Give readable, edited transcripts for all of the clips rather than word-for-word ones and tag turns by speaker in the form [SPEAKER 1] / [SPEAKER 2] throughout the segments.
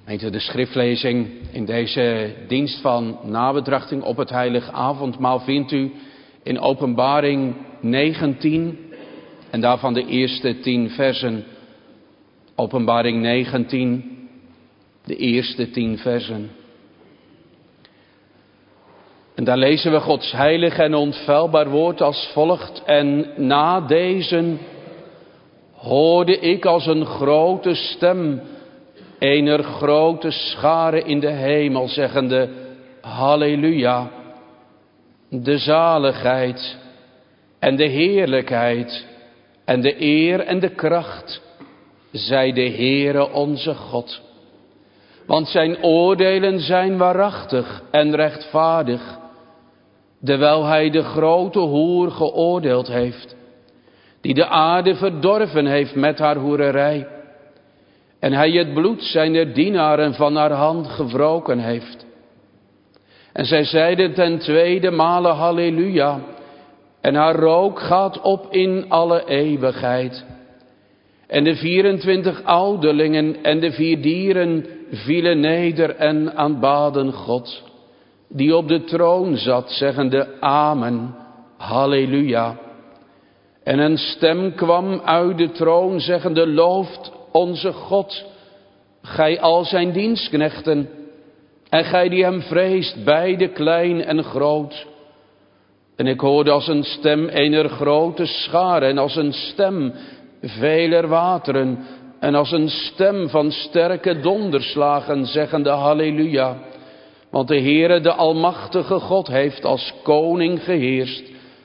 [SPEAKER 1] De schriftlezing in deze dienst van nabetrachting op het heilig avondmaal vindt u in Openbaring 19 en daarvan de eerste 10 versen. Openbaring 19, de eerste 10 versen. En daar lezen we Gods heilig en onfeilbaar woord als volgt. En na deze hoorde ik als een grote stem ener grote schare in de hemel zeggende: Halleluja, de zaligheid en de heerlijkheid en de eer en de kracht zij de Heere onze God. Want zijn oordelen zijn waarachtig en rechtvaardig, terwijl hij de grote hoer geoordeeld heeft, die de aarde verdorven heeft met haar hoererij. En hij het bloed zijner dienaren van haar hand gewroken heeft. En zij zeiden ten tweede male halleluja. En haar rook gaat op in alle eeuwigheid. En de 24 ouderlingen en de 4 dieren vielen neder en aanbaden God, die op de troon zat, zeggende amen, halleluja. En een stem kwam uit de troon, zeggende: looft onze God, gij al zijn dienstknechten, en gij die hem vreest, beide klein en groot. En ik hoorde als een stem ener grote schare, en als een stem veler wateren, en als een stem van sterke donderslagen, zeggende halleluja. Want de Heere, de almachtige God, heeft als koning geheerst.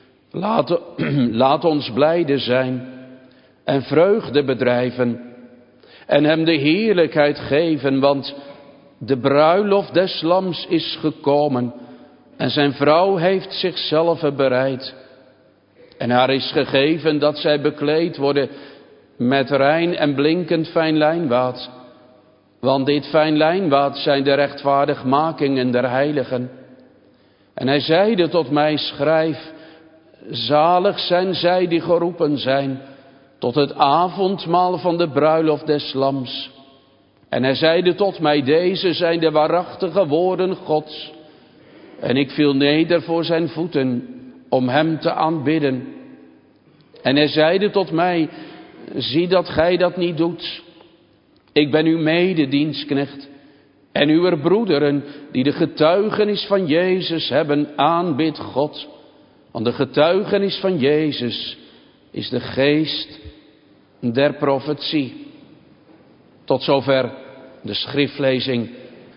[SPEAKER 1] Laat ons blijde zijn en vreugde bedrijven en hem de heerlijkheid geven, want de bruiloft des lams is gekomen en zijn vrouw heeft zichzelf bereid. En haar is gegeven dat zij bekleed worden met rein en blinkend fijn lijnwaad. Want dit fijn lijnwaad zijn de rechtvaardigmakingen der heiligen. En hij zeide tot mij: schrijf, zalig zijn zij die geroepen zijn tot het avondmaal van de bruiloft des lams. En hij zeide tot mij: deze zijn de waarachtige woorden Gods. En ik viel neder voor zijn voeten om hem te aanbidden. En hij zeide tot mij: zie dat gij dat niet doet. Ik ben uw mededienstknecht en uw broederen die de getuigenis van Jezus hebben, aanbid God. Want de getuigenis van Jezus is de geest der profetie. Tot zover de schriftlezing.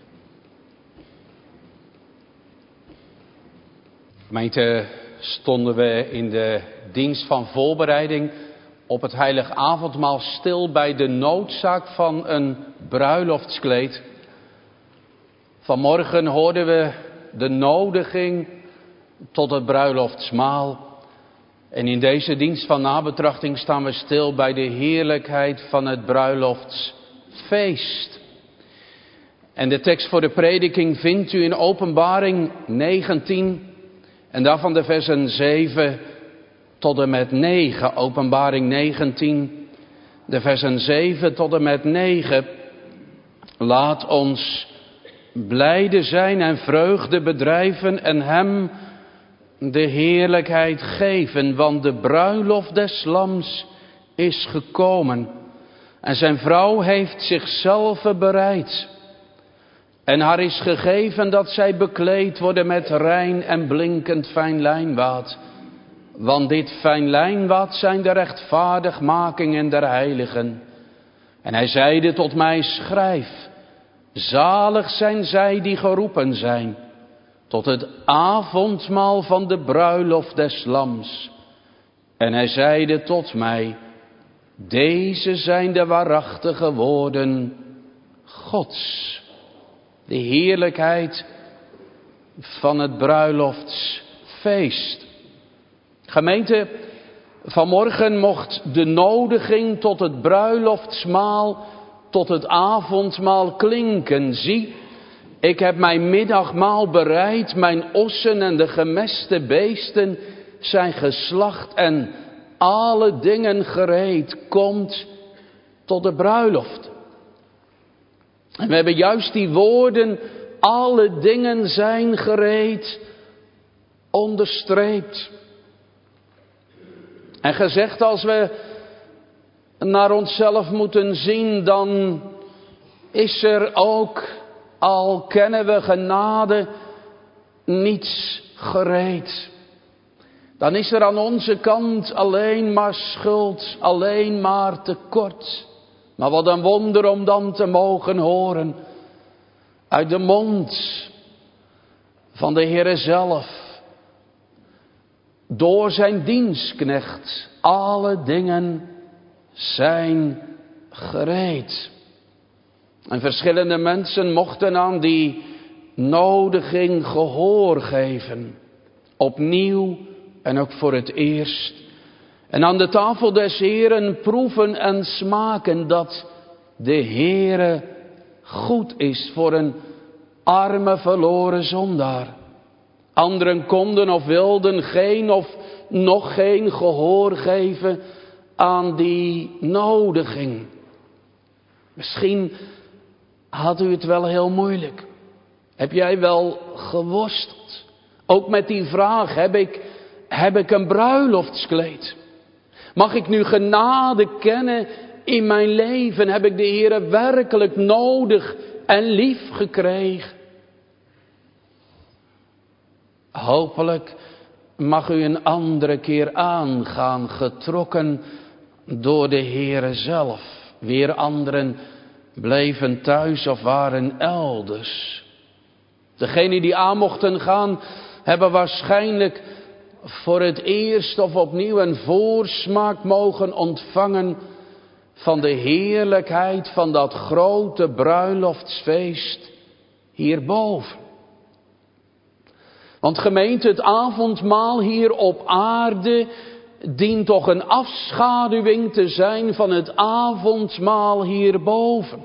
[SPEAKER 1] Gemeente, stonden we in de dienst van voorbereiding op het heilig avondmaal stil bij de noodzaak van een bruiloftskleed. Vanmorgen hoorden we de nodiging tot het bruiloftsmaal. En in deze dienst van nabetrachting staan we stil bij de heerlijkheid van het bruiloftsfeest. En de tekst voor de prediking vindt u in Openbaring 19 en daarvan de versen 7 tot en met 9. Openbaring 19, de versen 7 tot en met 9. Laat ons blijde zijn en vreugde bedrijven en hem de heerlijkheid geven, want de bruiloft des lams is gekomen en zijn vrouw heeft zichzelf bereid. En haar is gegeven dat zij bekleed worden met rein en blinkend fijn lijnwaad. Want dit fijn lijnwaad zijn de rechtvaardigmakingen der heiligen. En hij zeide tot mij: schrijf, zalig zijn zij die geroepen zijn tot het avondmaal van de bruiloft des lams. En hij zeide tot mij: deze zijn de waarachtige woorden Gods. De heerlijkheid van het bruiloftsfeest. Gemeente, vanmorgen mocht de nodiging tot het bruiloftsmaal, tot het avondmaal klinken. Zie, ik heb mijn middagmaal bereid, mijn ossen en de gemeste beesten zijn geslacht en alle dingen gereed. Komt tot de bruiloft. En we hebben juist die woorden, alle dingen zijn gereed, onderstreept. En gezegd, als we naar onszelf moeten zien, dan is er ook, al kennen we genade, niets gereed. Dan is er aan onze kant alleen maar schuld, alleen maar tekort. Maar wat een wonder om dan te mogen horen uit de mond van de Heere zelf, door zijn dienstknecht, alle dingen zijn gereed. En verschillende mensen mochten aan die nodiging gehoor geven. Opnieuw en ook voor het eerst. En aan de tafel des Heeren proeven en smaken dat de Heere goed is voor een arme verloren zondaar. Anderen konden of wilden geen of nog geen gehoor geven aan die nodiging. Misschien had u het wel heel moeilijk. Heb jij wel geworsteld? Ook met die vraag, heb ik een bruiloftskleed? Mag ik nu genade kennen in mijn leven? Heb ik de Heere werkelijk nodig en lief gekregen? Hopelijk mag u een andere keer aangaan, getrokken door de Heere zelf. Weer anderen bleven thuis of waren elders. Degenen die aan mochten gaan, hebben waarschijnlijk voor het eerst of opnieuw een voorsmaak mogen ontvangen van de heerlijkheid van dat grote bruiloftsfeest hierboven. Want gemeente, het avondmaal hier op aarde dient toch een afschaduwing te zijn van het avondmaal hierboven.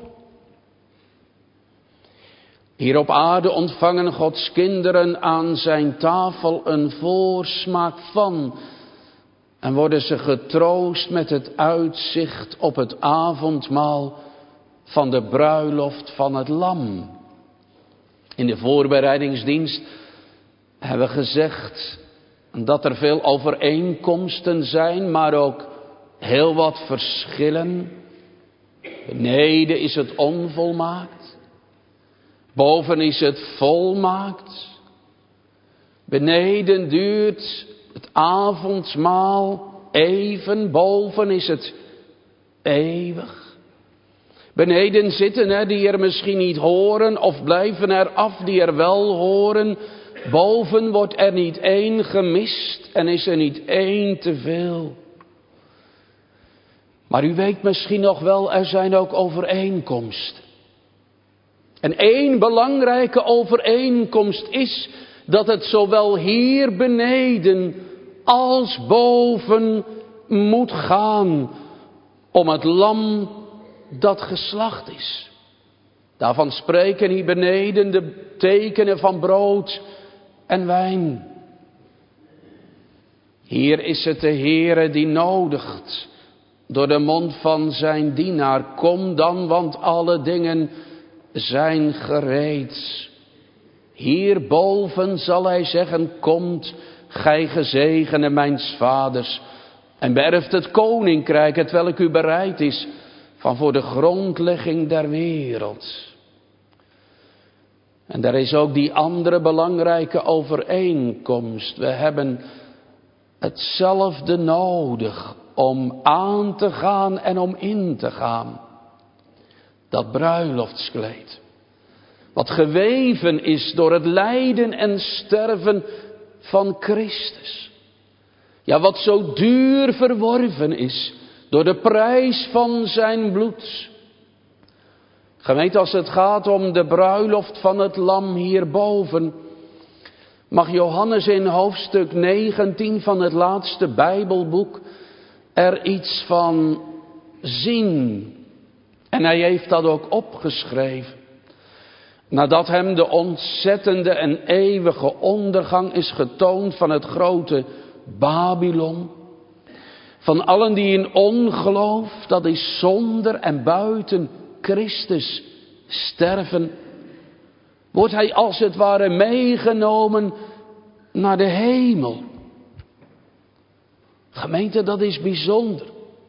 [SPEAKER 1] Hier op aarde ontvangen Gods kinderen aan zijn tafel een voorsmaak van en worden ze getroost met het uitzicht op het avondmaal van de bruiloft van het Lam. In de voorbereidingsdienst hebben we gezegd dat er veel overeenkomsten zijn, maar ook heel wat verschillen. Beneden is het onvolmaakt. Boven is het volmaakt. Beneden duurt het avondmaal even, boven is het eeuwig. Beneden zitten er die er misschien niet horen of blijven er af die er wel horen. Boven wordt er niet één gemist en is er niet één te veel. Maar u weet misschien nog wel, er zijn ook overeenkomsten. En één belangrijke overeenkomst is dat het zowel hier beneden als boven moet gaan om het lam dat geslacht is. Daarvan spreken hier beneden de tekenen van brood en wijn. Hier is het de Heere die nodigt door de mond van zijn dienaar. Kom dan, want alle dingen zijn gereed. Hierboven zal hij zeggen, komt, gij gezegende mijns vaders, en beërft het koninkrijk, hetwelk u bereid is, van voor de grondlegging der wereld. En er is ook die andere belangrijke overeenkomst. We hebben hetzelfde nodig om aan te gaan en om in te gaan. Dat bruiloftskleed. Wat geweven is door het lijden en sterven van Christus. Ja, wat zo duur verworven is door de prijs van zijn bloed. Gemeente, als het gaat om de bruiloft van het lam hierboven, mag Johannes in hoofdstuk 19 van het laatste Bijbelboek er iets van zien. En hij heeft dat ook opgeschreven. Nadat hem de ontzettende en eeuwige ondergang is getoond van het grote Babylon. Van allen die in ongeloof, dat is zonder en buiten Christus, sterven, wordt hij als het ware meegenomen naar de hemel. Gemeente, dat is bijzonder.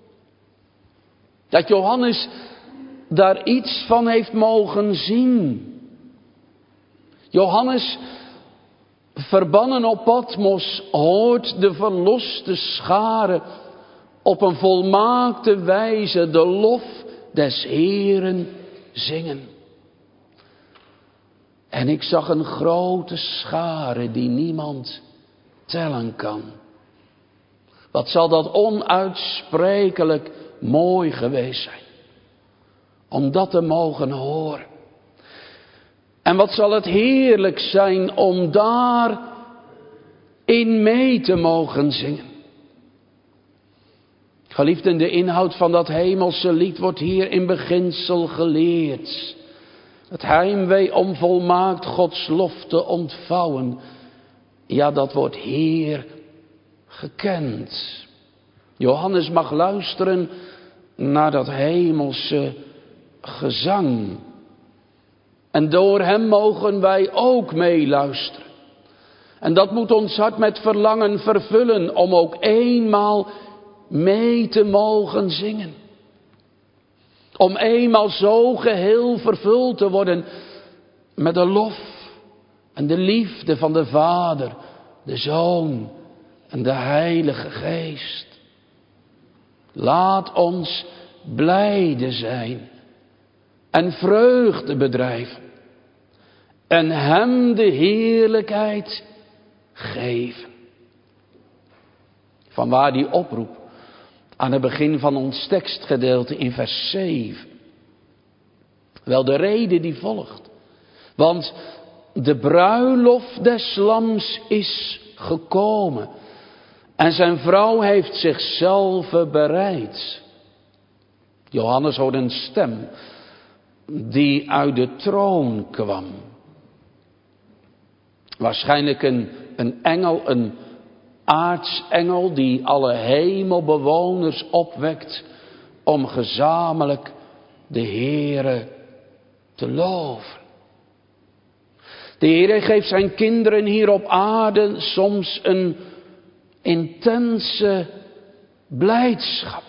[SPEAKER 1] Dat Johannes daar iets van heeft mogen zien. Johannes, verbannen op Patmos, hoort de verloste schare op een volmaakte wijze de lof des Heeren zingen. En ik zag een grote schare die niemand tellen kan. Wat zal dat onuitsprekelijk mooi geweest zijn. Om dat te mogen horen. En wat zal het heerlijk zijn om daar in mee te mogen zingen. Geliefden, de inhoud van dat hemelse lied wordt hier in beginsel geleerd. Het heimwee om volmaakt Gods lof te ontvouwen. Ja, dat wordt hier gekend. Johannes mag luisteren naar dat hemelse gezang. En door hem mogen wij ook meeluisteren. En dat moet ons hart met verlangen vervullen om ook eenmaal mee te mogen zingen. Om eenmaal zo geheel vervuld te worden met de lof en de liefde van de Vader, de Zoon en de Heilige Geest. Laat ons blijde zijn en vreugde bedrijven en hem de heerlijkheid geven. Vanwaar die oproep aan het begin van ons tekstgedeelte in vers 7. Wel de reden die volgt. Want de bruiloft des lams is gekomen. En zijn vrouw heeft zichzelf bereid. Johannes hoort een stem die uit de troon kwam. Waarschijnlijk een engel, een aartsengel die alle hemelbewoners opwekt om gezamenlijk de Heere te loven. De Heere geeft zijn kinderen hier op aarde soms een intense blijdschap.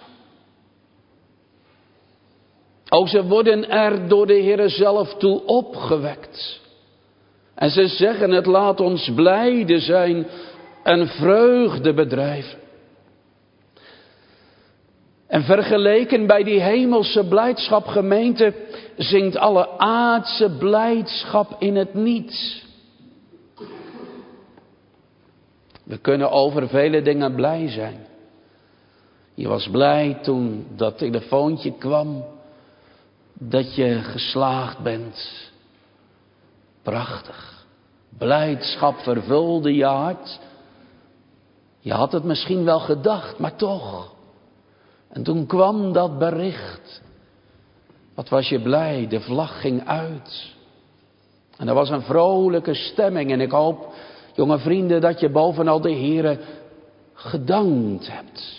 [SPEAKER 1] Ook ze worden er door de Heere zelf toe opgewekt. En ze zeggen het, laat ons blijde zijn en vreugde bedrijven. En vergeleken bij die hemelse blijdschap, gemeente, zingt alle aardse blijdschap in het niets. We kunnen over vele dingen blij zijn. Je was blij toen dat telefoontje kwam, dat je geslaagd bent. Prachtig. Blijdschap vervulde je hart. Je had het misschien wel gedacht, maar toch. En toen kwam dat bericht. Wat was je blij, de vlag ging uit. En er was een vrolijke stemming. En ik hoop, jonge vrienden, dat je bovenal de Heere gedankt hebt.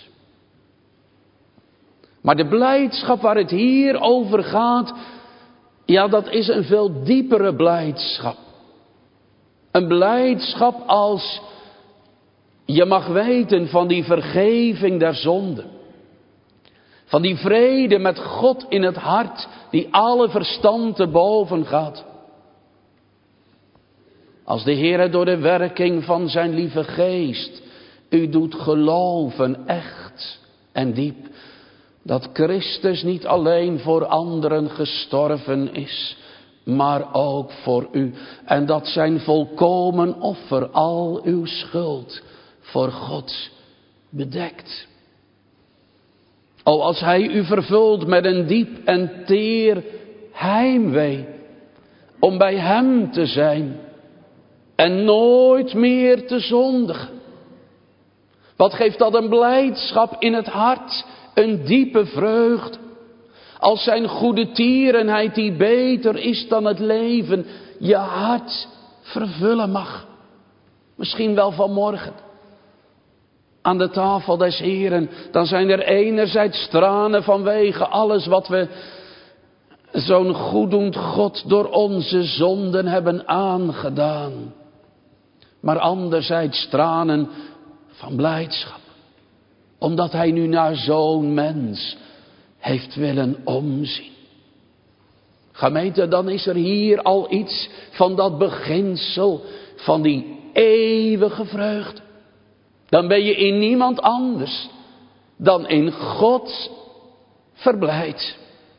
[SPEAKER 1] Maar de blijdschap waar het hier over gaat, ja, dat is een veel diepere blijdschap. Een blijdschap als je mag weten van die vergeving der zonden. Van die vrede met God in het hart die alle verstand te boven gaat. Als de Heer door de werking van zijn lieve geest u doet geloven echt en diep. Dat Christus niet alleen voor anderen gestorven is, maar ook voor u. En dat zijn volkomen offer al uw schuld voor God bedekt. O, als hij u vervult met een diep en teer heimwee om bij hem te zijn en nooit meer te zondigen. Wat geeft dat een blijdschap in het hart, een diepe vreugde. Als zijn goede tierenheid die beter is dan het leven je hart vervullen mag. Misschien wel vanmorgen. Aan de tafel des Heeren, dan zijn er enerzijds tranen vanwege alles wat we zo'n goeddoend God door onze zonden hebben aangedaan. Maar anderzijds tranen van blijdschap. Omdat hij nu naar zo'n mens heeft willen omzien. Gemeente, dan is er hier al iets van dat beginsel van die eeuwige vreugde. Dan ben je in niemand anders dan in God verblijd.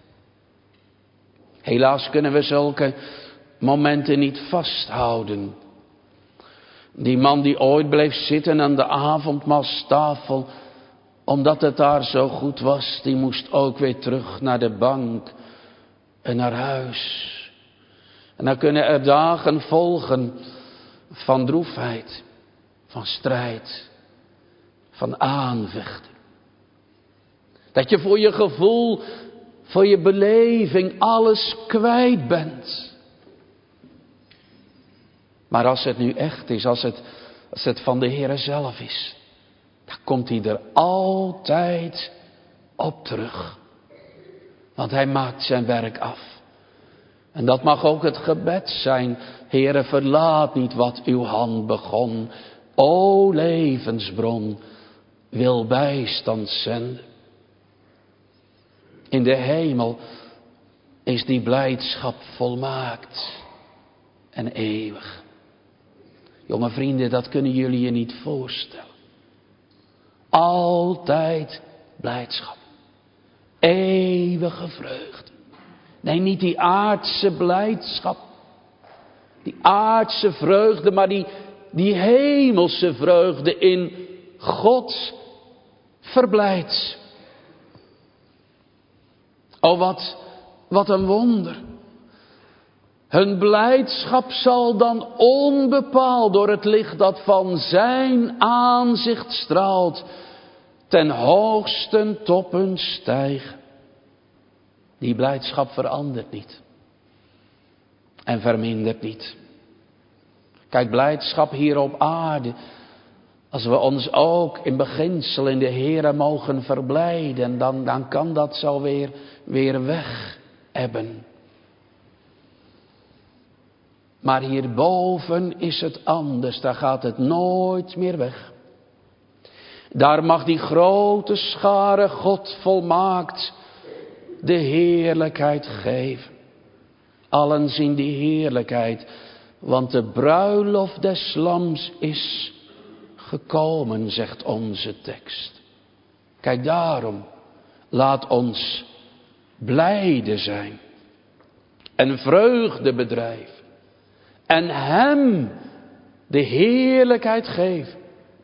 [SPEAKER 1] Helaas kunnen we zulke momenten niet vasthouden. Die man die ooit bleef zitten aan de avondmaalstafel, omdat het daar zo goed was, die moest ook weer terug naar de bank en naar huis. En dan kunnen er dagen volgen van droefheid, van strijd, van aanvechten. Dat je voor je gevoel, voor je beleving alles kwijt bent. Maar als het nu echt is, als het van de Heere zelf is, dan komt hij er altijd op terug. Want hij maakt zijn werk af. En dat mag ook het gebed zijn. Heere, verlaat niet wat uw hand begon. O levensbron, wil bijstand zenden. In de hemel is die blijdschap volmaakt en eeuwig. Jonge vrienden, dat kunnen jullie je niet voorstellen. Altijd blijdschap. Eeuwige vreugde. Nee, niet die aardse blijdschap. Die aardse vreugde, maar die hemelse vreugde in God verblijd. Oh, wat een wonder. Hun blijdschap zal dan onbepaald door het licht dat van zijn aanzicht straalt, ten hoogsten toppen stijgen. Die blijdschap verandert niet. En vermindert niet. Kijk, blijdschap hier op aarde. Als we ons ook in beginsel in de Heere mogen verblijden, dan kan dat zo weer weg ebben. Maar hierboven is het anders, daar gaat het nooit meer weg. Daar mag die grote schare God volmaakt de heerlijkheid geven. Allen zien die heerlijkheid, want de bruiloft des lams is gekomen, zegt onze tekst. Kijk, daarom, laat ons blijde zijn en vreugde bedrijven en hem de heerlijkheid geven.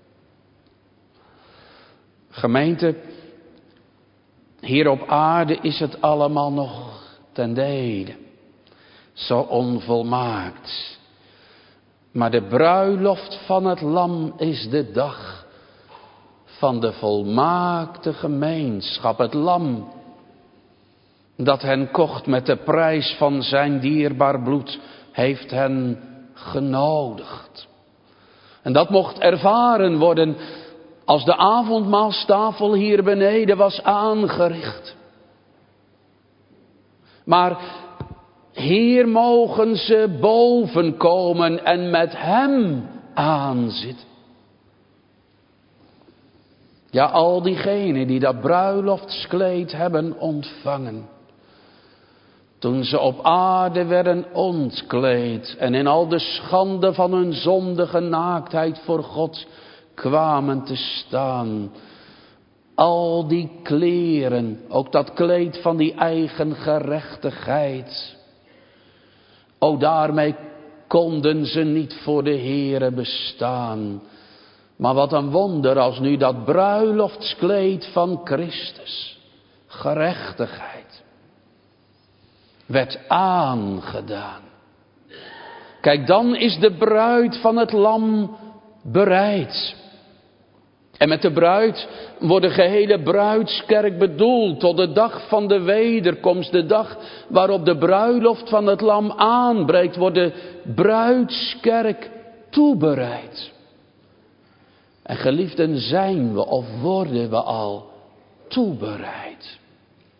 [SPEAKER 1] Gemeente, hier op aarde is het allemaal nog ten dele, zo onvolmaakt. Maar de bruiloft van het lam is de dag van de volmaakte gemeenschap. Het lam dat hen kocht met de prijs van zijn dierbaar bloed, heeft hen genodigd. En dat mocht ervaren worden als de avondmaalstafel hier beneden was aangericht. Maar hier mogen ze boven komen en met hem aanzitten. Ja, al diegenen die dat bruiloftskleed hebben ontvangen, toen ze op aarde werden ontkleed en in al de schande van hun zondige naaktheid voor God kwamen te staan. Al die kleren, ook dat kleed van die eigen gerechtigheid. O, daarmee konden ze niet voor de Heere bestaan. Maar wat een wonder als nu dat bruiloftskleed van Christus, gerechtigheid, werd aangedaan. Kijk, dan is de bruid van het lam bereid. En met de bruid wordt de gehele bruidskerk bedoeld tot de dag van de wederkomst. De dag waarop de bruiloft van het lam aanbreekt, wordt de bruidskerk toebereid. En geliefden, zijn we of worden we al toebereid?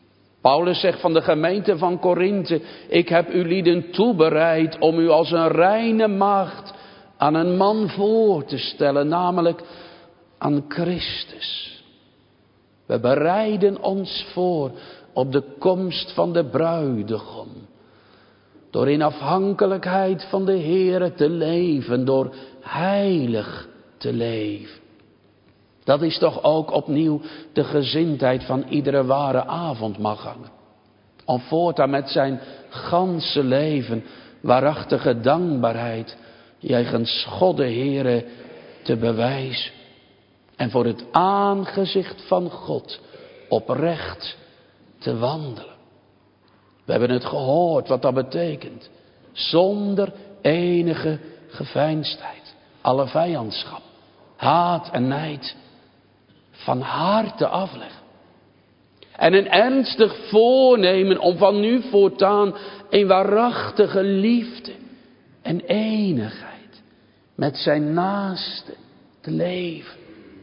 [SPEAKER 1] Paulus zegt van de gemeente van Korinthe: ik heb u lieden toebereid om u als een reine maagd aan een man voor te stellen, namelijk aan Christus. We bereiden ons voor op de komst van de bruidegom. Door in afhankelijkheid van de Heere te leven, door heilig te leven. Dat is toch ook opnieuw de gezindheid van iedere ware avondmachtganger. Om voortaan met zijn ganse leven waarachtige dankbaarheid jegens God de Heere te bewijzen. En voor het aangezicht van God oprecht te wandelen. We hebben het gehoord wat dat betekent. Zonder enige geveinsdheid. Alle vijandschap, haat en nijd van harte afleggen. En een ernstig voornemen om van nu voortaan een waarachtige liefde en eenigheid met zijn naaste te leven.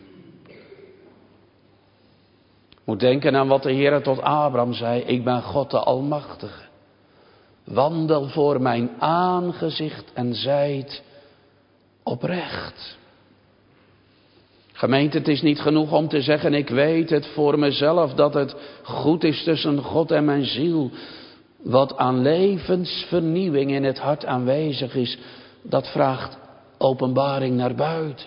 [SPEAKER 1] Ik moet denken aan wat de Heer tot Abraham zei: ik ben God de Almachtige. Wandel voor mijn aangezicht en zijt oprecht. Gemeente, het is niet genoeg om te zeggen: ik weet het voor mezelf dat het goed is tussen God en mijn ziel. Wat aan levensvernieuwing in het hart aanwezig is, dat vraagt openbaring naar buiten.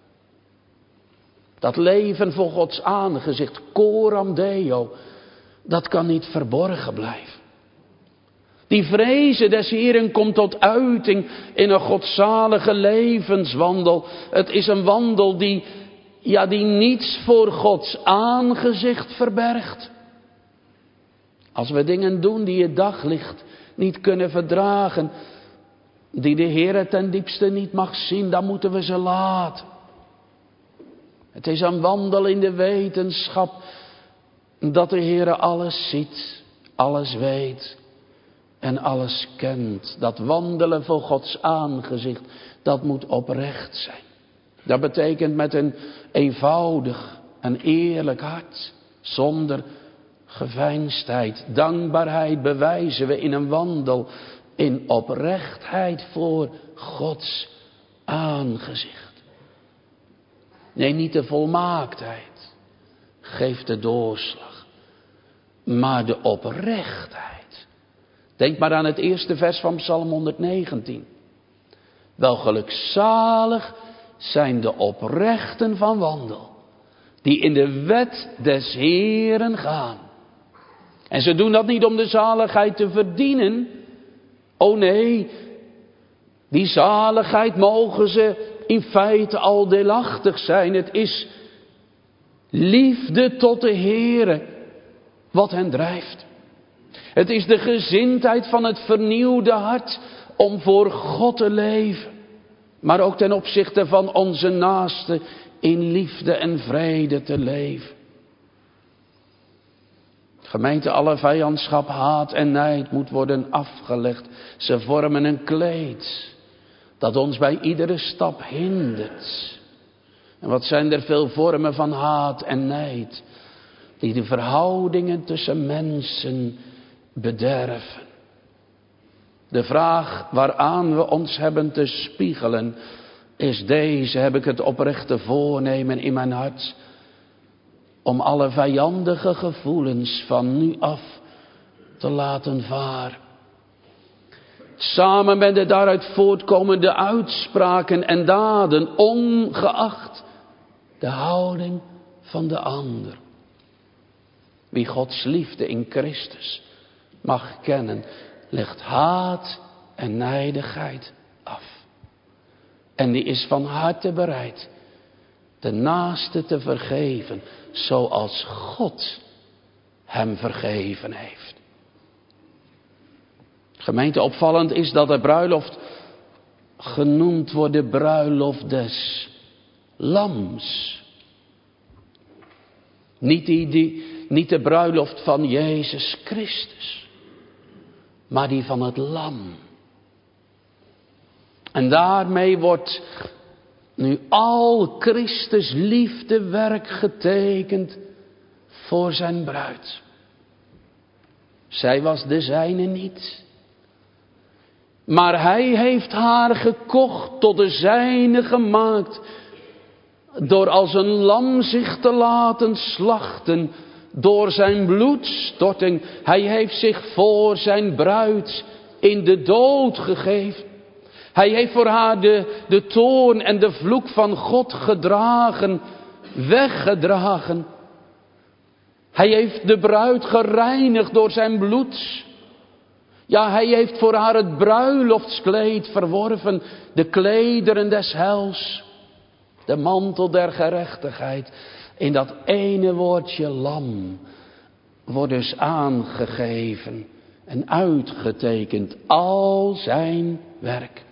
[SPEAKER 1] Dat leven voor Gods aangezicht, coram Deo, dat kan niet verborgen blijven. Die vreze des Heeren komt tot uiting in een godzalige levenswandel. Het is een wandel die niets voor Gods aangezicht verbergt. Als we dingen doen die het daglicht niet kunnen verdragen, die de Heer ten diepste niet mag zien, dan moeten we ze laten. Het is een wandel in de wetenschap dat de Heer alles ziet, alles weet en alles kent. Dat wandelen voor Gods aangezicht, dat moet oprecht zijn. Dat betekent met een eenvoudig en eerlijk hart, zonder geveinsdheid. Dankbaarheid bewijzen we in een wandel in oprechtheid voor Gods aangezicht. Nee, niet de volmaaktheid geeft de doorslag, maar de oprechtheid. Denk maar aan het eerste vers van Psalm 119. Wel gelukzalig zijn de oprechten van wandel, die in de wet des Heeren gaan. En ze doen dat niet om de zaligheid te verdienen. Oh nee, die zaligheid mogen ze in feite al deelachtig zijn. Het is liefde tot de Heere wat hen drijft. Het is de gezindheid van het vernieuwde hart om voor God te leven. Maar ook ten opzichte van onze naaste in liefde en vrede te leven. Gemeente, alle vijandschap, haat en nijd moet worden afgelegd. Ze vormen een kleed dat ons bij iedere stap hindert. En wat zijn er veel vormen van haat en nijd die de verhoudingen tussen mensen bederven. De vraag waaraan we ons hebben te spiegelen is deze: heb ik het oprechte voornemen in mijn hart om alle vijandige gevoelens van nu af te laten varen? Samen met de daaruit voortkomende uitspraken en daden, ongeacht de houding van de ander. Wie Gods liefde in Christus mag kennen, legt haat en nijdigheid af. En die is van harte bereid de naaste te vergeven, zoals God hem vergeven heeft. Gemeente, opvallend is dat de bruiloft genoemd wordt de bruiloft des lams. Niet de bruiloft van Jezus Christus, maar die van het lam. En daarmee wordt nu al Christus liefdewerk getekend voor zijn bruid. Zij was de zijne niet. Maar hij heeft haar gekocht, tot de zijne gemaakt, door als een lam zich te laten slachten, door zijn bloedstorting. Hij heeft zich voor zijn bruid in de dood gegeven. Hij heeft voor haar de toorn en de vloek van God gedragen, weggedragen. Hij heeft de bruid gereinigd door zijn bloed. Ja, hij heeft voor haar het bruiloftskleed verworven, de klederen des heils, de mantel der gerechtigheid. In dat ene woordje lam wordt dus aangegeven en uitgetekend al zijn werk,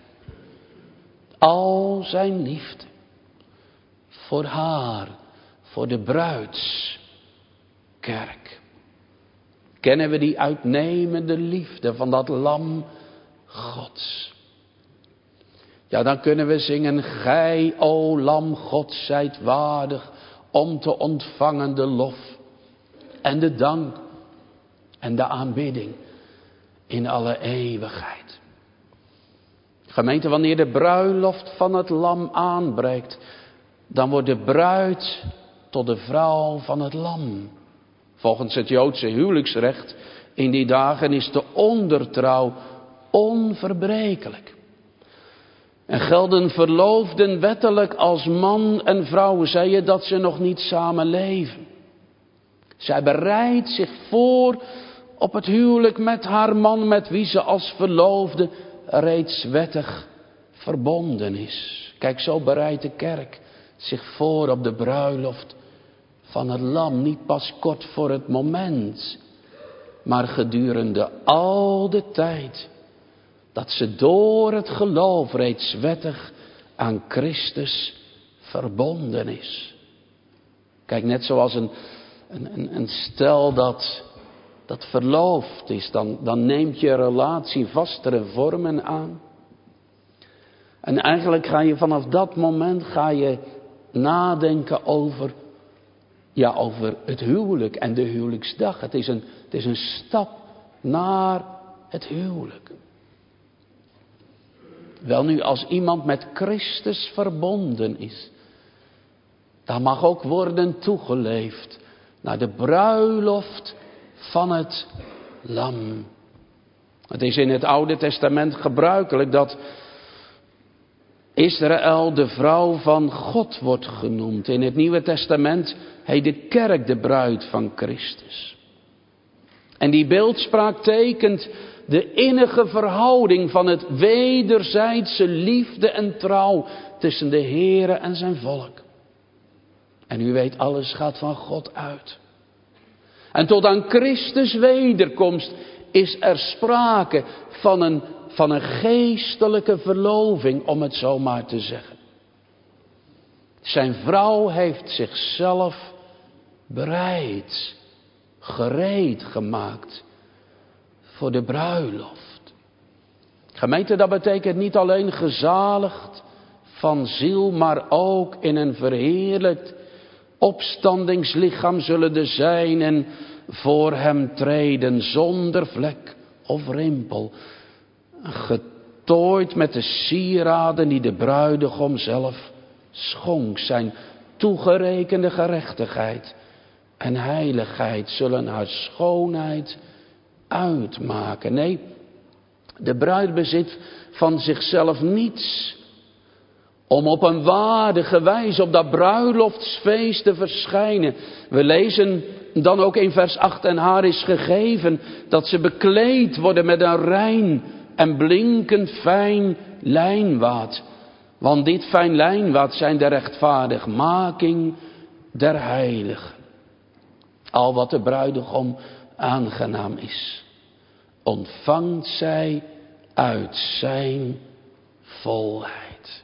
[SPEAKER 1] al zijn liefde voor haar, voor de bruidskerk. Kennen we die uitnemende liefde van dat lam Gods? Ja, dan kunnen we zingen: Gij, o lam Gods, zijt waardig om te ontvangen de lof en de dank en de aanbidding in alle eeuwigheid. Gemeente, wanneer de bruiloft van het lam aanbreekt, dan wordt de bruid tot de vrouw van het lam. Volgens het Joodse huwelijksrecht in die dagen is de ondertrouw onverbrekelijk. En gelden verloofden wettelijk als man en vrouw, zei je dat ze nog niet samen leven. Zij bereidt zich voor op het huwelijk met haar man, met wie ze als verloofde reeds wettig verbonden is. Kijk, zo bereidt de kerk zich voor op de bruiloft van het lam. Niet pas kort voor het moment, maar gedurende al de tijd dat ze door het geloof reeds wettig aan Christus verbonden is. Kijk, net zoals een stel dat verloofd is, dan neemt je relatie vastere vormen aan. En eigenlijk ga je vanaf dat moment nadenken over het huwelijk en de huwelijksdag. Het is een stap naar het huwelijk. Welnu, als iemand met Christus verbonden is, dan mag ook worden toegeleefd naar de bruiloft van het lam. Het is in het Oude Testament gebruikelijk dat Israël de vrouw van God wordt genoemd. In het Nieuwe Testament heet de kerk de bruid van Christus. En die beeldspraak tekent de innige verhouding van het wederzijdse liefde en trouw tussen de Heere en zijn volk. En u weet, alles gaat van God uit. En tot aan Christus wederkomst is er sprake van een geestelijke verloving, om het zo maar te zeggen. Zijn vrouw heeft zichzelf gereed gemaakt voor de bruiloft. Gemeente, dat betekent niet alleen gezaligd van ziel, maar ook in een verheerlijkt opstandingslichaam zullen de zijnen voor hem treden, zonder vlek of rimpel, getooid met de sieraden die de bruidegom zelf schonk. Zijn toegerekende gerechtigheid en heiligheid zullen haar schoonheid uitmaken. Nee, de bruid bezit van zichzelf niets om op een waardige wijze op dat bruiloftsfeest te verschijnen. We lezen dan ook in vers 8: en haar is gegeven dat ze bekleed worden met een rein en blinkend fijn lijnwaad. Want dit fijn lijnwaad zijn de rechtvaardigmaking der heiligen. Al wat de bruidegom aangenaam is, ontvangt zij uit zijn volheid.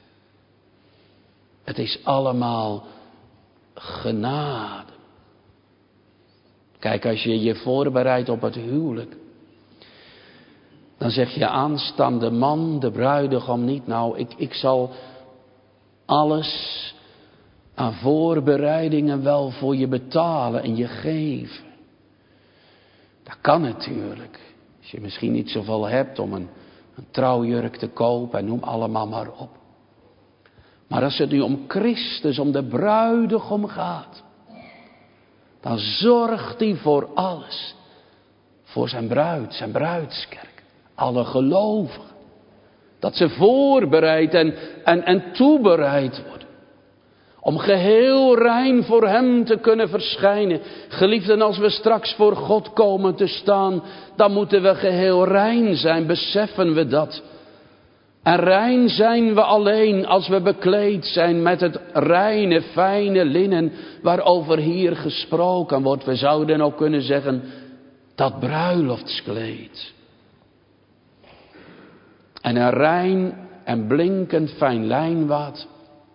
[SPEAKER 1] Het is allemaal genade. Kijk, als je je voorbereidt op het huwelijk, dan zeg je aanstaande man, de bruidegom niet: nou, ik zal alles aan voorbereidingen wel voor je betalen en je geven. Dat kan natuurlijk. Als je misschien niet zoveel hebt om een trouwjurk te kopen en noem allemaal maar op. Maar als het nu om Christus, om de bruidegom gaat, dan zorgt hij voor alles. Voor zijn bruid, zijn bruidskerk. Alle gelovigen. Dat ze voorbereid en toebereid worden. Om geheel rein voor hem te kunnen verschijnen. Geliefden, als we straks voor God komen te staan, dan moeten we geheel rein zijn. Beseffen we dat? En rein zijn we alleen als we bekleed zijn met het reine, fijne linnen waarover hier gesproken wordt. We zouden ook kunnen zeggen, dat bruiloftskleed. En een rein en blinkend fijn lijnwaad,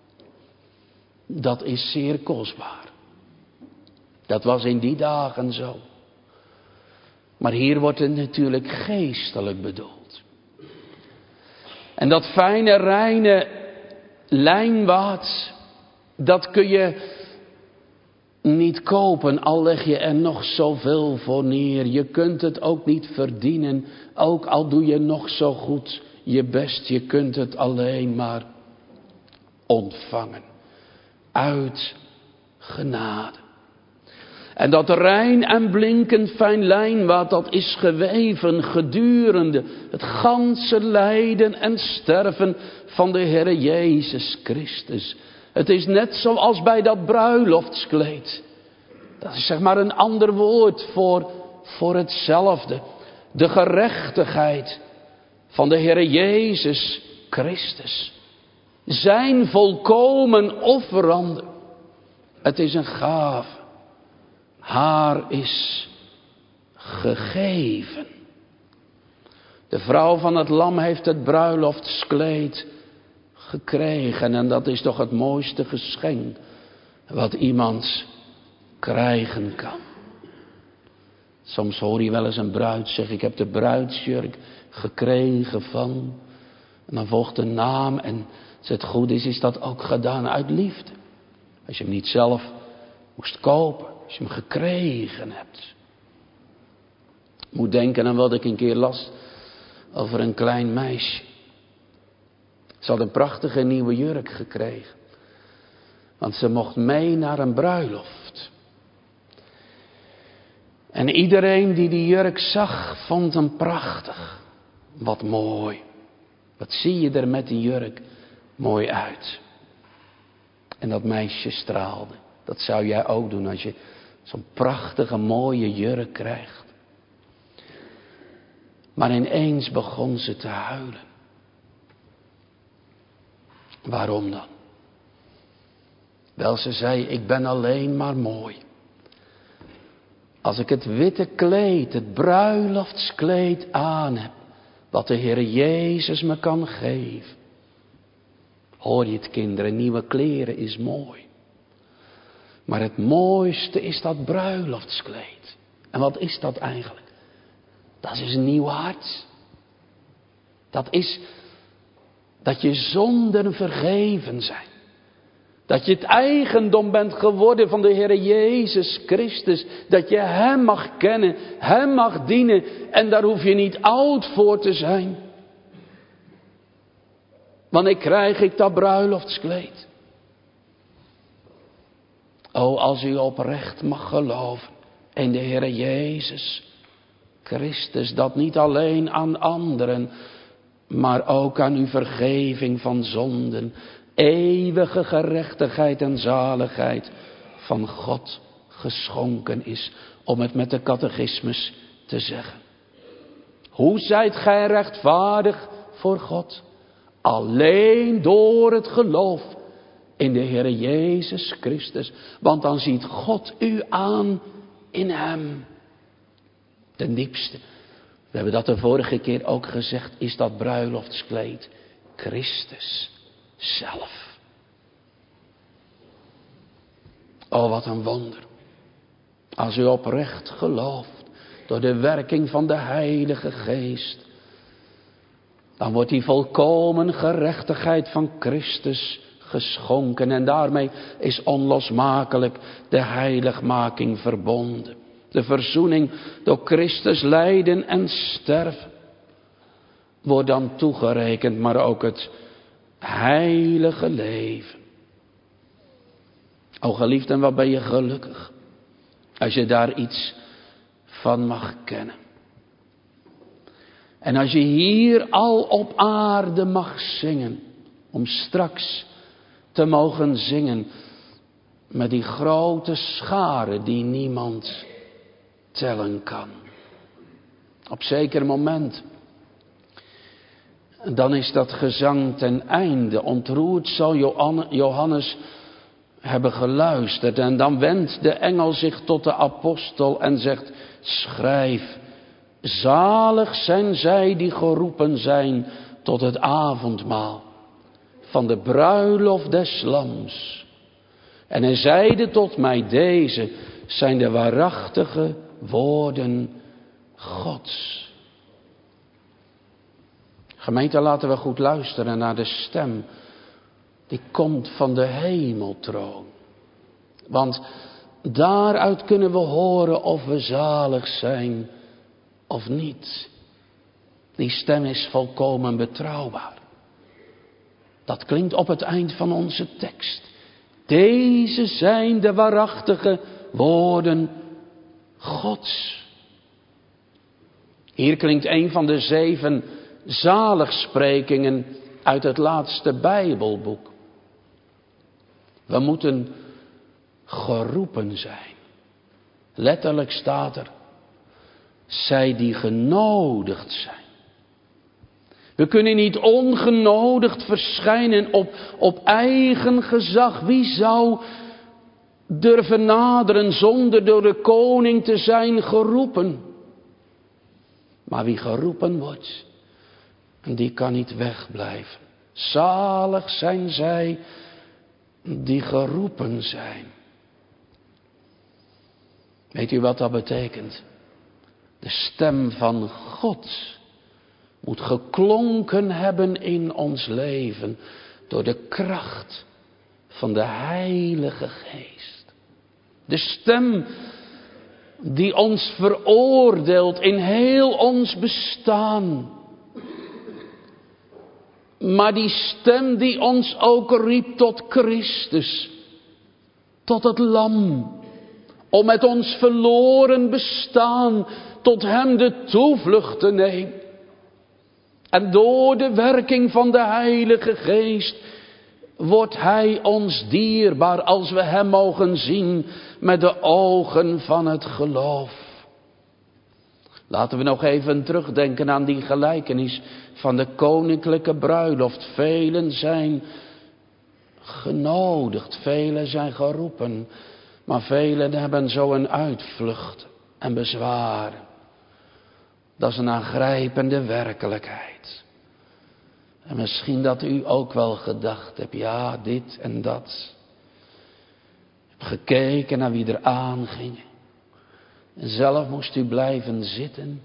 [SPEAKER 1] dat is zeer kostbaar. Dat was in die dagen zo. Maar hier wordt het natuurlijk geestelijk bedoeld. En dat fijne, reine lijnwaad, dat kun je niet kopen, al leg je er nog zoveel voor neer. Je kunt het ook niet verdienen, ook al doe je nog zo goed je best. Je kunt het alleen maar ontvangen. Uit genade. En dat rein en blinkend fijn lijnwaad, dat is geweven gedurende het ganse lijden en sterven van de Heere Jezus Christus. Het is net zoals bij dat bruiloftskleed. Dat is zeg maar een ander woord voor hetzelfde. De gerechtigheid van de Heere Jezus Christus. Zijn volkomen offerande. Het is een gave. Haar is gegeven. De vrouw van het lam heeft het bruiloftskleed gekregen. En dat is toch het mooiste geschenk wat iemand krijgen kan. Soms hoor je wel eens een bruid zeggen, ik heb de bruidsjurk gekregen van. En dan volgt de naam en als het goed is dat ook gedaan uit liefde. Als je hem niet zelf moest kopen, als je hem gekregen hebt. Ik moet denken aan wat ik een keer las over een klein meisje. Ze had een prachtige nieuwe jurk gekregen. Want ze mocht mee naar een bruiloft. En iedereen die die jurk zag, vond hem prachtig. Wat mooi. Wat zie je er met die jurk mooi uit. En dat meisje straalde. Dat zou jij ook doen als je zo'n prachtige mooie jurk krijgt. Maar ineens begon ze te huilen. Waarom dan? Wel, ze zei, ik ben alleen maar mooi. Als ik het witte kleed, het bruiloftskleed aan heb, wat de Heere Jezus me kan geven. Hoor je het, kinderen, nieuwe kleren is mooi. Maar het mooiste is dat bruiloftskleed. En wat is dat eigenlijk? Dat is een nieuw hart. Dat is dat je zonden vergeven zijn. Dat je het eigendom bent geworden van de Heere Jezus Christus. Dat je Hem mag kennen, Hem mag dienen. En daar hoef je niet oud voor te zijn. Wanneer krijg ik dat bruiloftskleed? O, als u oprecht mag geloven in de Heere Jezus Christus. Dat niet alleen aan anderen, maar ook aan uw vergeving van zonden. Eeuwige gerechtigheid en zaligheid van God geschonken is. Om het met de catechismus te zeggen. Hoe zijt gij rechtvaardig voor God? Alleen door het geloof in de Heere Jezus Christus. Want dan ziet God u aan in Hem. Ten diepste. We hebben dat de vorige keer ook gezegd. Is dat bruiloftskleed Christus zelf. Oh, wat een wonder. Als u oprecht gelooft. Door de werking van de Heilige Geest. Dan wordt die volkomen gerechtigheid van Christus geschonken. En daarmee is onlosmakelijk de heiligmaking verbonden. De verzoening door Christus lijden en sterven wordt dan toegerekend, maar ook het heilige leven. O geliefden, wat ben je gelukkig als je daar iets van mag kennen. En als je hier al op aarde mag zingen, om straks te mogen zingen met die grote schare die niemand tellen kan. Op zeker moment, dan is dat gezang ten einde. Ontroerd zal Johannes hebben geluisterd. En dan wendt de engel zich tot de apostel en zegt: schrijf, zalig zijn zij die geroepen zijn tot het avondmaal van de bruiloft des Lams. En hij zeide tot mij: deze zijn de waarachtige woorden Gods. Gemeente, laten we goed luisteren naar de stem die komt van de hemeltroon. Want daaruit kunnen we horen of we zalig zijn of niet. Die stem is volkomen betrouwbaar. Dat klinkt op het eind van onze tekst. Deze zijn de waarachtige woorden Gods. Hier klinkt een van de 7 zaligsprekingen uit het laatste Bijbelboek. We moeten geroepen zijn. Letterlijk staat er: zij die genodigd zijn. We kunnen niet ongenodigd verschijnen op eigen gezag. Wie zou durven naderen zonder door de koning te zijn geroepen? Maar wie geroepen wordt, die kan niet wegblijven. Zalig zijn zij die geroepen zijn. Weet u wat dat betekent? De stem van God moet geklonken hebben in ons leven door de kracht van de Heilige Geest. De stem die ons veroordeelt in heel ons bestaan. Maar die stem die ons ook riep tot Christus, tot het Lam, om met ons verloren bestaan tot hem de toevlucht te nemen. En door de werking van de Heilige Geest wordt hij ons dierbaar als we hem mogen zien met de ogen van het geloof. Laten we nog even terugdenken aan die gelijkenis van de koninklijke bruiloft. Velen zijn genodigd, velen zijn geroepen, maar velen hebben zo'n uitvlucht en bezwaren. Dat is een aangrijpende werkelijkheid. En misschien dat u ook wel gedacht hebt, ja, dit en dat. Hebt gekeken naar wie er aanging. En zelf moest u blijven zitten.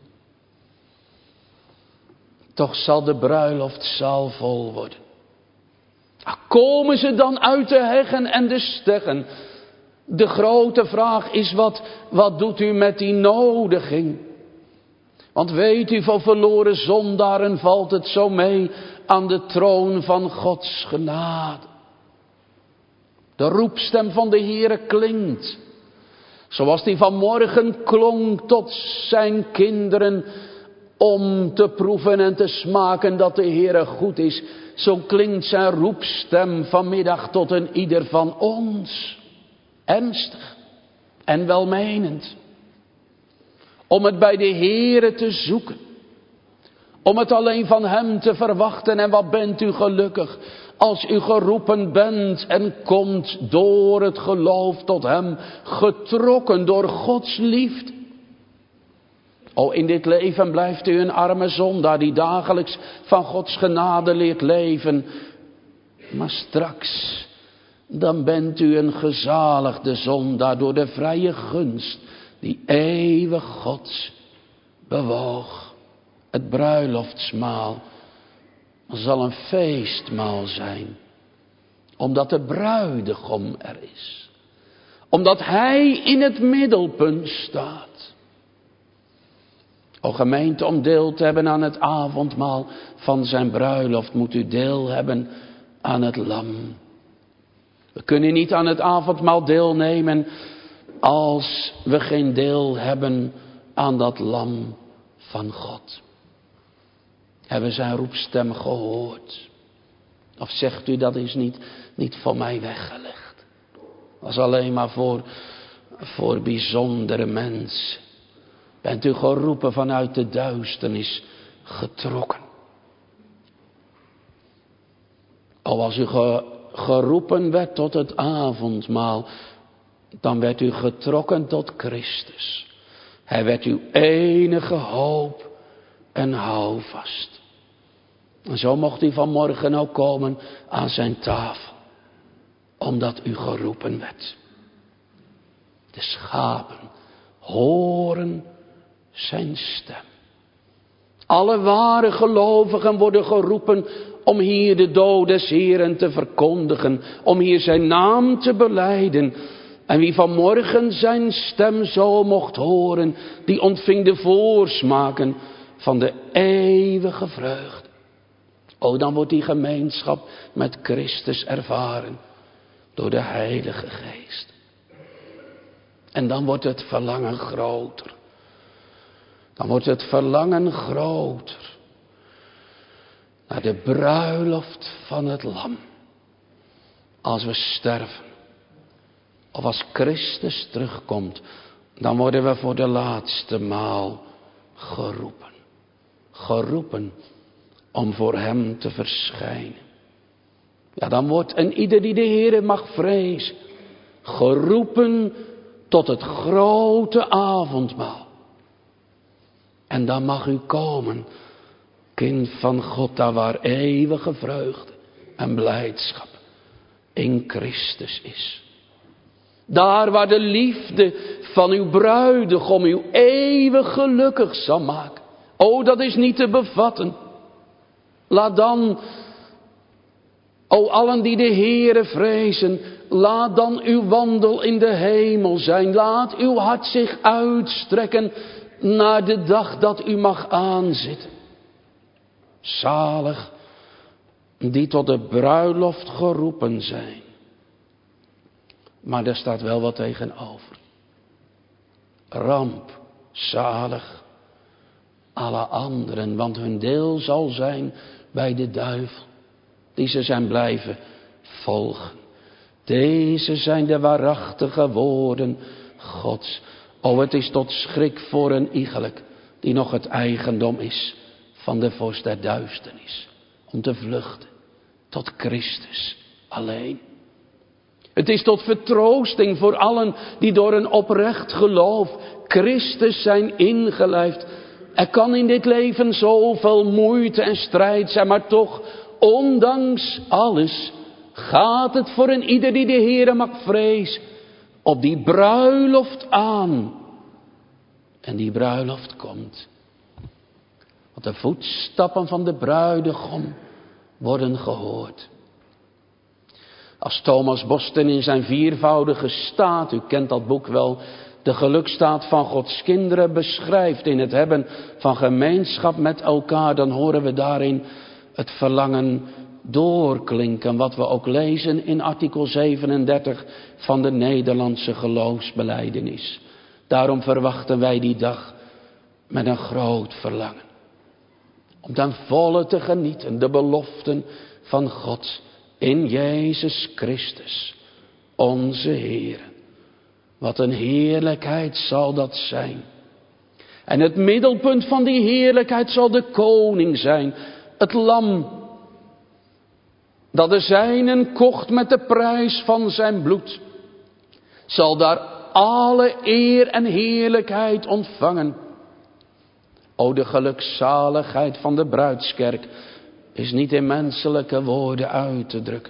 [SPEAKER 1] Toch zal de bruiloftzaal vol worden. Komen ze dan uit de heggen en de steggen? De grote vraag is, wat doet u met die nodiging? Want weet u, voor verloren zondaren valt het zo mee aan de troon van Gods genade. De roepstem van de Heere klinkt, zoals die vanmorgen klonk tot zijn kinderen, om te proeven en te smaken dat de Heere goed is. Zo klinkt zijn roepstem vanmiddag tot een ieder van ons. Ernstig en welmenend. Om het bij de Heere te zoeken. Om het alleen van hem te verwachten. En wat bent u gelukkig als u geroepen bent en komt door het geloof tot hem. Getrokken door Gods liefde. O, in dit leven blijft u een arme zondaar die dagelijks van Gods genade leert leven. Maar straks, dan bent u een gezaligde zondaar door de vrije gunst die eeuwig God bewoog. Het bruiloftsmaal zal een feestmaal zijn, omdat de bruidegom er is. Omdat Hij in het middelpunt staat. O gemeente, om deel te hebben aan het avondmaal van zijn bruiloft, moet u deel hebben aan het lam. We kunnen niet aan het avondmaal deelnemen als we geen deel hebben aan dat lam van God. Hebben we zijn roepstem gehoord? Of zegt u, dat is niet voor mij weggelegd? Dat is alleen maar voor bijzondere mensen. Bent u geroepen vanuit de duisternis getrokken? Als u geroepen werd tot het avondmaal, dan werd u getrokken tot Christus. Hij werd uw enige hoop en houvast. En zo mocht u vanmorgen ook komen aan zijn tafel, omdat u geroepen werd. De schapen horen zijn stem. Alle ware gelovigen worden geroepen om hier de dood des Heeren te verkondigen, om hier zijn naam te belijden. En wie vanmorgen zijn stem zo mocht horen, die ontving de voorsmaken van de eeuwige vreugde. O, dan wordt die gemeenschap met Christus ervaren door de Heilige Geest. En dan wordt het verlangen groter. Dan wordt het verlangen groter naar de bruiloft van het lam. Als we sterven, of als Christus terugkomt, dan worden we voor de laatste maal geroepen. Geroepen om voor hem te verschijnen. Ja, dan wordt een ieder die de Heere mag vrezen, geroepen tot het grote avondmaal. En dan mag u komen, kind van God, daar waar eeuwige vreugde en blijdschap in Christus is. Daar waar de liefde van uw bruidegom u eeuwig gelukkig zal maken. O, dat is niet te bevatten. Laat dan, o allen die de Heere vrezen, laat dan uw wandel in de hemel zijn. Laat uw hart zich uitstrekken naar de dag dat u mag aanzitten. Zalig die tot de bruiloft geroepen zijn. Maar daar staat wel wat tegenover. Rampzalig alle anderen, want hun deel zal zijn bij de duivel, die ze zijn blijven volgen. Deze zijn de waarachtige woorden Gods. O, het is tot schrik voor een iegelijk, die nog het eigendom is van de vorst der duisternis, om te vluchten tot Christus alleen. Het is tot vertroosting voor allen die door een oprecht geloof Christus zijn ingelijfd. Er kan in dit leven zoveel moeite en strijd zijn, maar toch, ondanks alles, gaat het voor een ieder die de Heere mag vrezen op die bruiloft aan. En die bruiloft komt. Want de voetstappen van de bruidegom worden gehoord. Als Thomas Boston in zijn viervoudige staat, u kent dat boek wel, de gelukstaat van Gods kinderen beschrijft in het hebben van gemeenschap met elkaar, dan horen we daarin het verlangen doorklinken, wat we ook lezen in artikel 37 van de Nederlandse geloofsbelijdenis. Daarom verwachten wij die dag met een groot verlangen. Om ten volle te genieten, de beloften van God in Jezus Christus, onze Heer. Wat een heerlijkheid zal dat zijn. En het middelpunt van die heerlijkheid zal de koning zijn. Het lam dat de zijnen kocht met de prijs van zijn bloed, zal daar alle eer en heerlijkheid ontvangen. O, de gelukzaligheid van de bruidskerk is niet in menselijke woorden uit te drukken.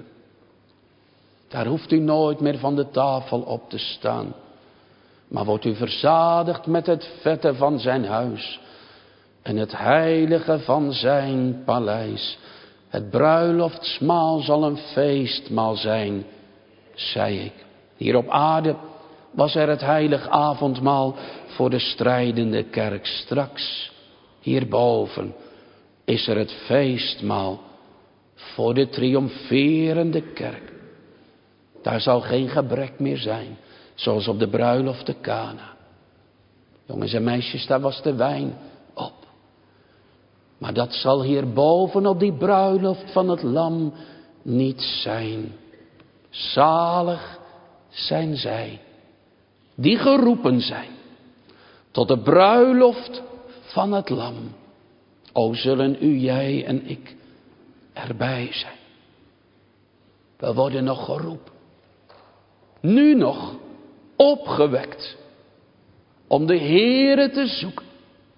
[SPEAKER 1] Daar hoeft u nooit meer van de tafel op te staan. Maar wordt u verzadigd met het vette van zijn huis en het heilige van zijn paleis. Het bruiloftsmaal zal een feestmaal zijn, zei ik. Hier op aarde was er het heilig avondmaal voor de strijdende kerk. Straks, hierboven, is er het feestmaal voor de triomferende kerk. Daar zal geen gebrek meer zijn, zoals op de bruiloft te Kana. Jongens en meisjes, daar was de wijn op. Maar dat zal hierboven op die bruiloft van het lam niet zijn. Zalig zijn zij, die geroepen zijn tot de bruiloft van het lam. O, zullen u, jij en ik erbij zijn. We worden nog geroepen. Nu nog opgewekt om de Heere te zoeken.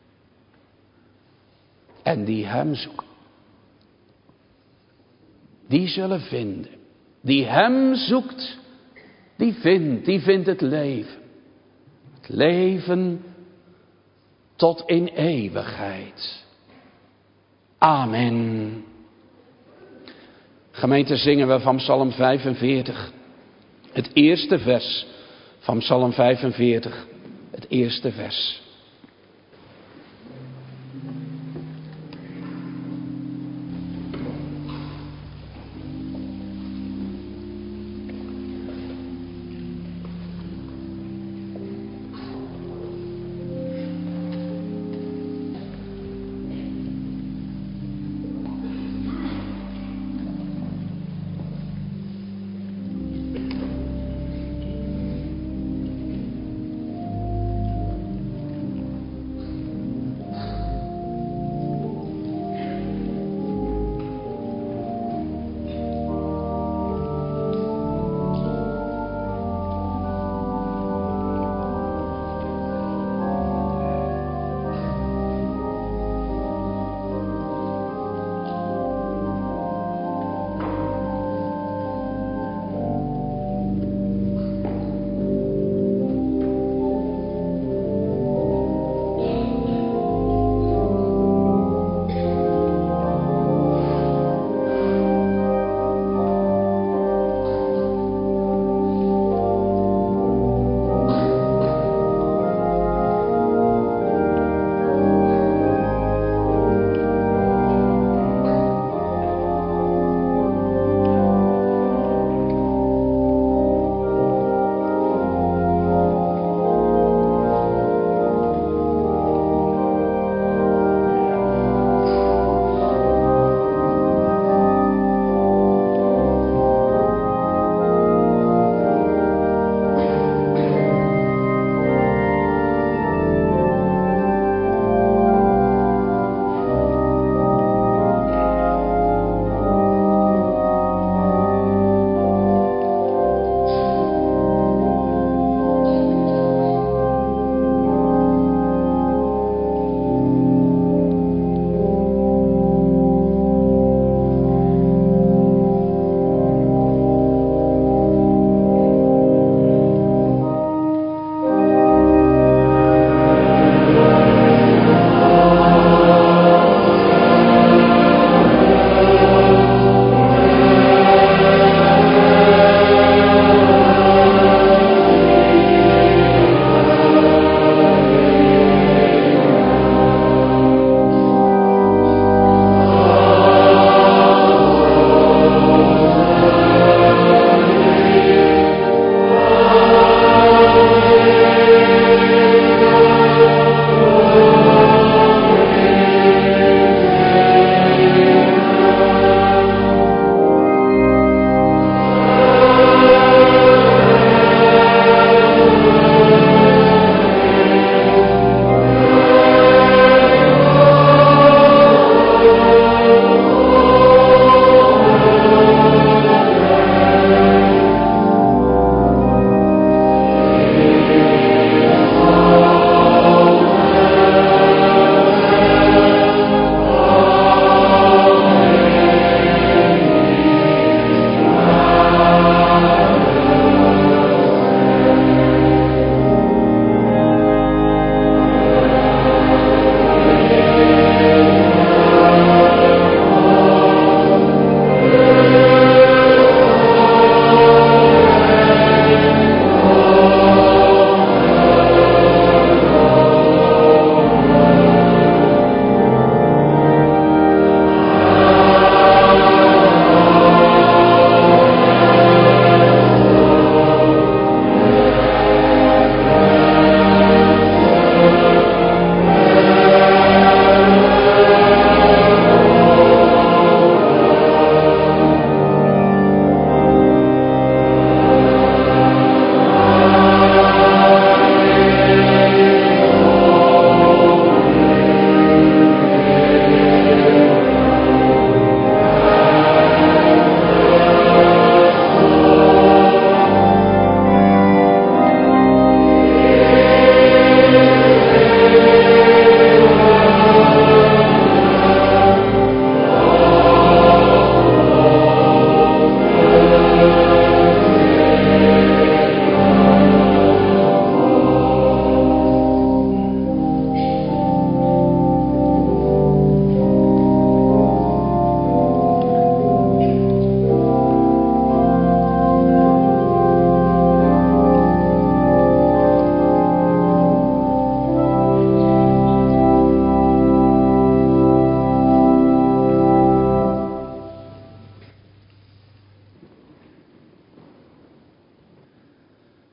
[SPEAKER 1] En die hem zoeken, die zullen vinden. Die hem zoekt, die vindt het leven. Het leven tot in eeuwigheid. Amen. Gemeente, zingen we van Psalm 45. Het eerste vers van Psalm 45. Het eerste vers.